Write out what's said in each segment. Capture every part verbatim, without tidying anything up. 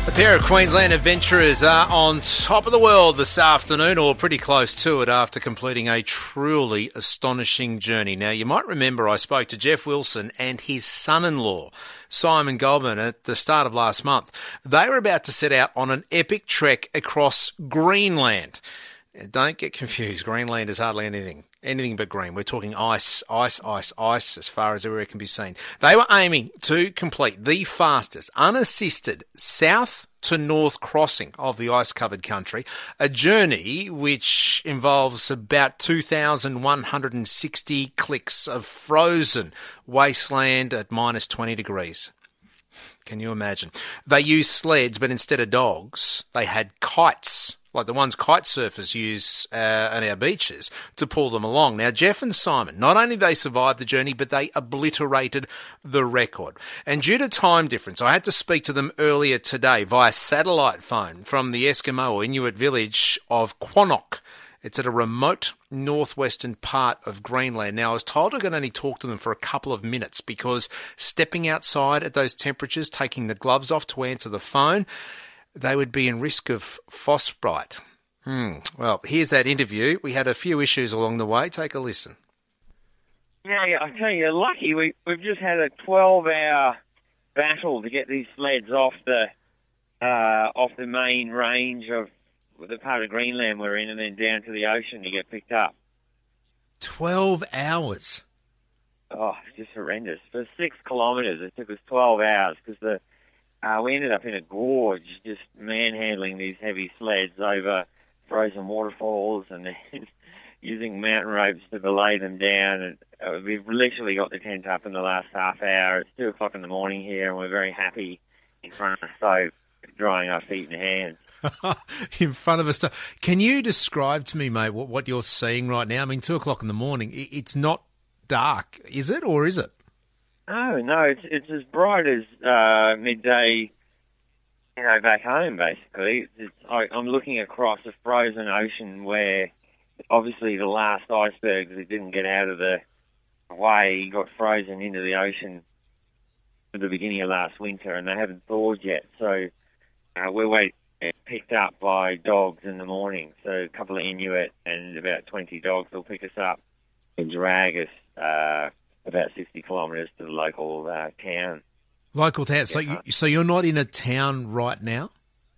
A pair of Queensland adventurers are on top of the world this afternoon, or pretty close to it, after completing a truly astonishing journey. Now, you might remember I spoke to Jeff Wilson and his son-in-law, Simon Goldman, at the start of last month. They were about to set out on an epic trek across Greenland. Don't get confused, Greenland is hardly anything. Anything but green. We're talking ice, ice, ice, ice, as far as everywhere can be seen. They were aiming to complete the fastest, unassisted, south to north crossing of the ice-covered country, a journey which involves about two thousand one hundred sixty clicks of frozen wasteland at minus twenty degrees. Can you imagine? They used sleds, but instead of dogs, they had kites, like the ones kite surfers use uh, on our beaches, to pull them along. Now, Jeff and Simon, not only they survived the journey, but they obliterated the record. And due to time difference, I had to speak to them earlier today via satellite phone from the Eskimo or Inuit village of Quanok. It's at a remote northwestern part of Greenland. Now, I was told I could only talk to them for a couple of minutes because stepping outside at those temperatures, taking the gloves off to answer the phone, they would be in risk of frostbite. Hmm. Well, here's that interview. We had a few issues along the way. Take a listen. Yeah, yeah, I tell you, you're lucky. We, we've just had a twelve-hour battle to get these sleds off the uh, off the main range of the part of Greenland we're in, and then down to the ocean to get picked up. Twelve hours. Oh, it's just horrendous. For six kilometres, it took us twelve hours because the Uh, we ended up in a gorge, just manhandling these heavy sleds over frozen waterfalls and then using mountain ropes to belay them down. And uh, we've literally got the tent up in the last half hour. It's two o'clock in the morning here, and we're very happy in front of the stove, drying our feet and hands. In front of us. Can you describe to me, mate, what, what you're seeing right now? I mean, two o'clock in the morning, it's not dark, is it, or is it? Oh, no, it's it's as bright as uh, midday, you know, back home, basically. It's, I, I'm looking across a frozen ocean where, obviously, the last icebergs that didn't get out of the way got frozen into the ocean at the beginning of last winter, and they haven't thawed yet. So uh, we're waiting to get picked up by dogs in the morning. So a couple of Inuit and about twenty dogs will pick us up and drag us uh about sixty kilometres to the local uh, town. Local town. So, you, so you're not in a town right now?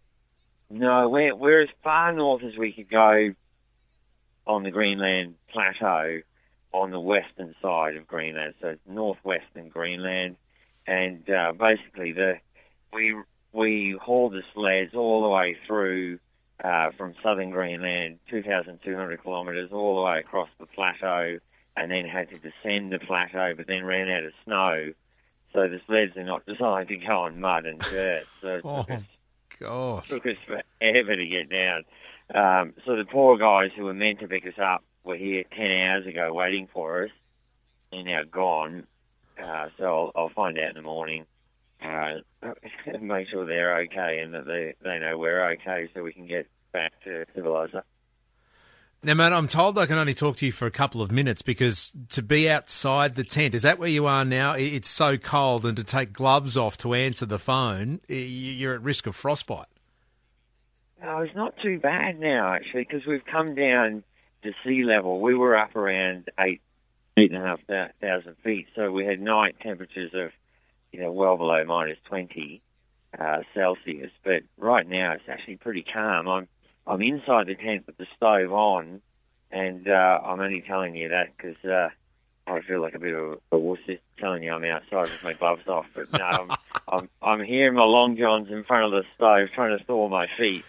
No, we're, we're as far north as we could go on the Greenland Plateau on the western side of Greenland, so it's northwestern Greenland. And uh, basically, the we we hauled the sleds all the way through uh, from southern Greenland, two thousand two hundred kilometres, all the way across the plateau, and then had to descend the plateau, but then ran out of snow. So the sleds are not designed to go on mud and dirt. So it oh, took, us, gosh. took us forever to get down. Um, so the poor guys who were meant to pick us up were here ten hours ago waiting for us. They're now gone. Uh, so I'll, I'll find out in the morning. Uh, make sure they're okay and that they, they know we're okay so we can get back to civilization. Now, man, I'm told I can only talk to you for a couple of minutes because to be outside the tent, is that where you are now? It's so cold, and to take gloves off to answer the phone, you're at risk of frostbite. No, it's not too bad now, actually, because we've come down to sea level. We were up around eight, eight and a half thousand feet, so we had night temperatures of, you know, well below minus twenty uh, Celsius. But right now, it's actually pretty calm. I'm I'm inside the tent with the stove on, and uh, I'm only telling you that because uh, I feel like a bit of a wuss just telling you I'm outside with my gloves off. But no, I'm, I'm, I'm here in my long johns in front of the stove trying to thaw my feet.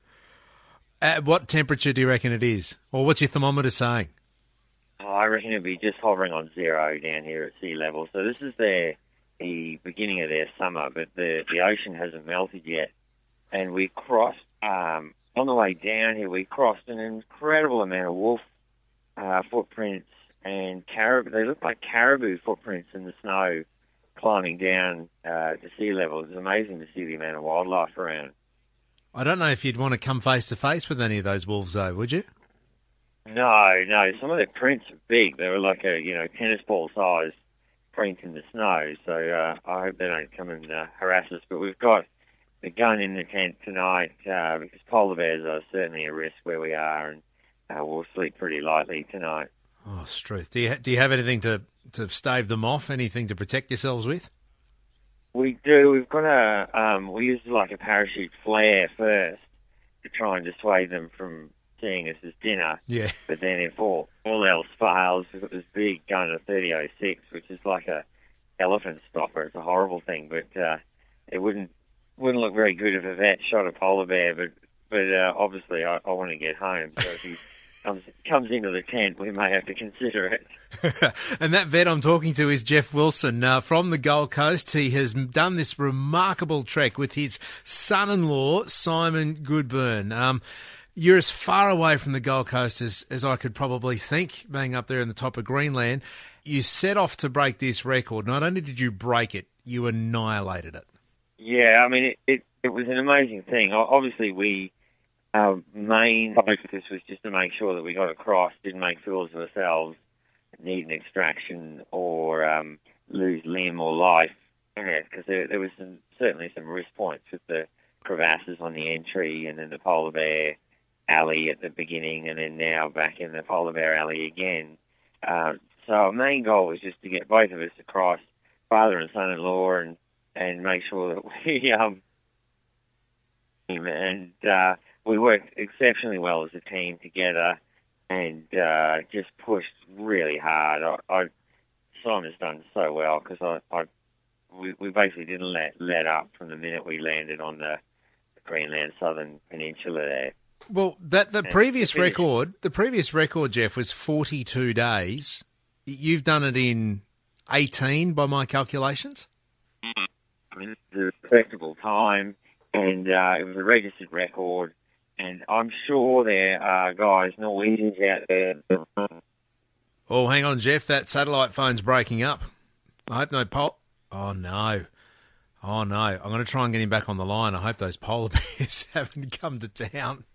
At what temperature do you reckon it is? Or what's your thermometer saying? Oh, I reckon it'd be just hovering on zero down here at sea level. So this is their, the beginning of their summer, but the, the ocean hasn't melted yet. And we crossed... Um, On the way down here, we crossed an incredible amount of wolf uh, footprints and caribou. They look like caribou footprints in the snow climbing down uh, to sea level. It's amazing to see the amount of wildlife around. I don't know if you'd want to come face-to-face with any of those wolves, though, would you? No, no. Some of their prints are big. They were like a, you know, tennis ball size print in the snow. So uh, I hope they don't come and uh, harass us. But we've got the gun in the tent tonight uh, because polar bears are certainly a risk where we are, and uh, we'll sleep pretty lightly tonight. Oh, Struth. Do you, do you have anything to, to stave them off, anything to protect yourselves with? We do. We've got a, um, we use like a parachute flare first to try and dissuade them from seeing us as dinner. Yeah. But then if all, all else fails, we've got this big gun, a thirty oh six, which is like a elephant stopper. It's a horrible thing, but uh, it wouldn't wouldn't look very good if a vet shot a polar bear, but but uh, obviously I, I want to get home, so if he comes, comes into the tent, we may have to consider it. And that vet I'm talking to is Jeff Wilson uh, from the Gold Coast. He has done this remarkable trek with his son-in-law, Simon Goodburn. Um, you're as far away from the Gold Coast as, as I could probably think, being up there in the top of Greenland. You set off to break this record. Not only did you break it, you annihilated it. Yeah, I mean, it, it, it was an amazing thing. Obviously, we our main focus was just to make sure that we got across, didn't make fools of ourselves, need an extraction or um, lose limb or life in it, because there, there was some, certainly some risk points with the crevasses on the entry and then the polar bear alley at the beginning and then now back in the polar bear alley again. Uh, so our main goal was just to get both of us across, father and son-in-law, and, and make sure that we... Um, and uh, we worked exceptionally well as a team together and uh, just pushed really hard. I, I Simon's done so well because I, I we, we basically didn't let let up from the minute we landed on the Greenland southern peninsula there. Well, that the and previous record, the previous record, Jeff, was forty-two days. You've done it in eighteen by my calculations. I mean, it's a respectable time, and uh, it was a registered record. And I'm sure there are guys, Norwegians out there. Oh, hang on, Jeff. That satellite phone's breaking up. I hope no pol... Oh, no. Oh, no. I'm going to try and get him back on the line. I hope those polar bears haven't come to town.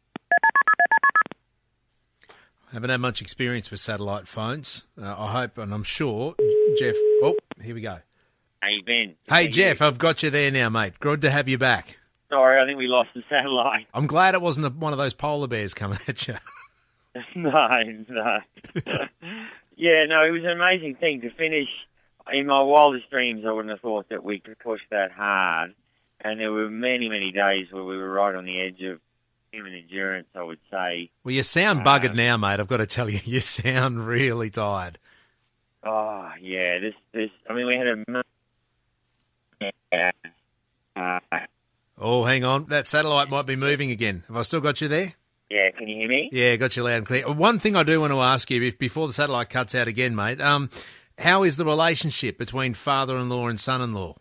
I haven't had much experience with satellite phones. Uh, I hope, and I'm sure, Jeff... Oh, here we go. Hey, Ben. Hey, Jeff, I've got you there now, mate. Good to have you back. Sorry, I think we lost the satellite. I'm glad it wasn't a, one of those polar bears coming at you. no, no. Yeah, no, it was an amazing thing to finish. In my wildest dreams, I wouldn't have thought that we could push that hard. And there were many, many days where we were right on the edge of human endurance, I would say. Well, you sound buggered um, now, mate. I've got to tell you, you sound really tired. Oh, yeah. This, this. I mean, we had a... Uh, Oh, hang on. That satellite might be moving again. Have I still got you there? Yeah, can you hear me? Yeah, got you loud and clear. One thing I do want to ask you, if, before the satellite cuts out again, mate, um, how is the relationship between father-in-law and son-in-law?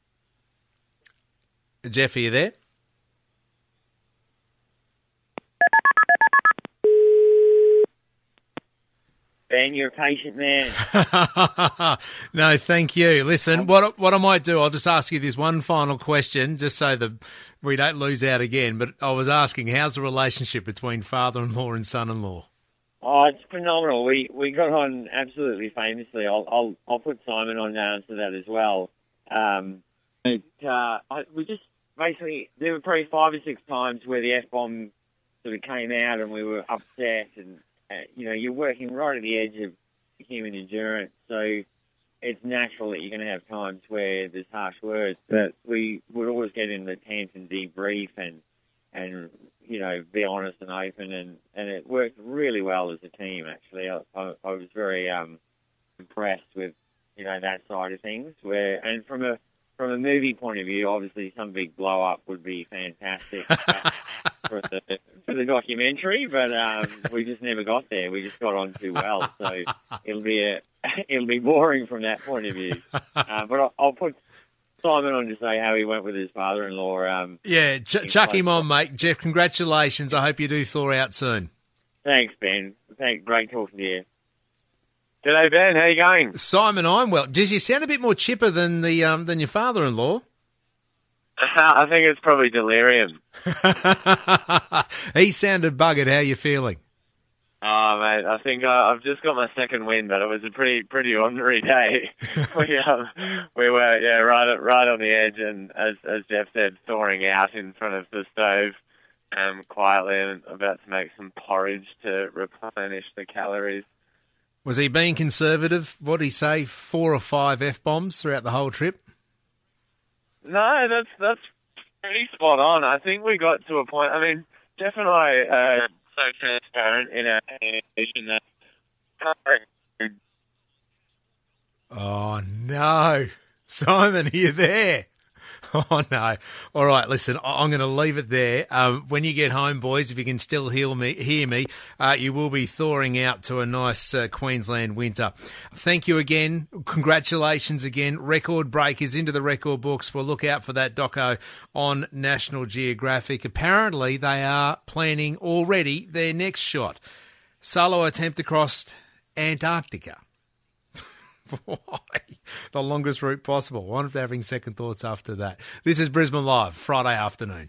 Jeff, are you there? Ben, you're a patient man. No, thank you. Listen, what what I might do, I'll just ask you this one final question, just so that we don't lose out again. But I was asking, how's the relationship between father-in-law and son-in-law? Oh, it's phenomenal. We we got on absolutely famously. I'll I'll, I'll put Simon on to answer that as well. Um, but uh, I, we just basically there were probably five or six times where the F-bomb sort of came out and we were upset and. Uh, you know, you're working right at the edge of human endurance, so it's natural that you're going to have times where there's harsh words. But we would always get in the tent and debrief and, and you know, be honest and open, and, and it worked really well as a team, actually. I, I, I was very um, impressed with, you know, that side of things. Where And from a from a movie point of view, obviously some big blow-up would be fantastic for, the, for the documentary, but um, we just never got there. We just got on too well, so it'll be a, it'll be boring from that point of view. Uh, but I'll, I'll put Simon on to say how he went with his father-in-law. Um, yeah, ch- chuck him on, mate. Jeff, congratulations. I hope you do thaw out soon. Thanks, Ben. Thanks. Great talking to you. G'day, Ben. How you going? Simon, I'm well. Does you sound a bit more chipper than the um, than your father-in-law? I think it's probably delirium. He sounded buggered. How are you feeling? Oh, mate, I think I, I've just got my second win, but it was a pretty pretty ordinary day. we um, we were yeah right at, right on the edge, and as as Jeff said, thawing out in front of the stove, um, quietly, and about to make some porridge to replenish the calories. Was he being conservative? What did he say? Four or five F-bombs throughout the whole trip? No, that's that's pretty spot on. I think we got to a point. I mean, Jeff and I are so transparent in our communication that. Oh no, Simon, are you there? Oh, no. All right, listen, I'm going to leave it there. Um, when you get home, boys, if you can still hear me, hear me uh, you will be thawing out to a nice uh, Queensland winter. Thank you again. Congratulations again. Record breakers into the record books. We'll look out for that doco on National Geographic. Apparently, they are planning already their next shot. Solo attempt across Antarctica. Why? The longest route possible. I wonder if they're having second thoughts after that. This is Brisbane Live, Friday afternoon.